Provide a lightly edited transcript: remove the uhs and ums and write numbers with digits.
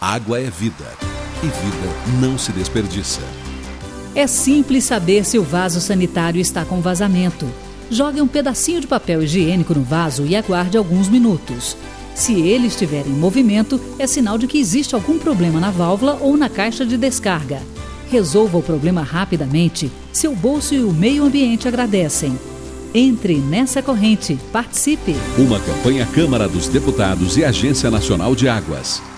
Água é vida. E vida não se desperdiça. É simples saber se o vaso sanitário está com vazamento. Jogue um pedacinho de papel higiênico no vaso e aguarde alguns minutos. Se ele estiver em movimento, é sinal de que existe algum problema na válvula ou na caixa de descarga. Resolva o problema rapidamente. Seu bolso e o meio ambiente agradecem. Entre nessa corrente. Participe. Uma campanha Câmara dos Deputados e Agência Nacional de Águas.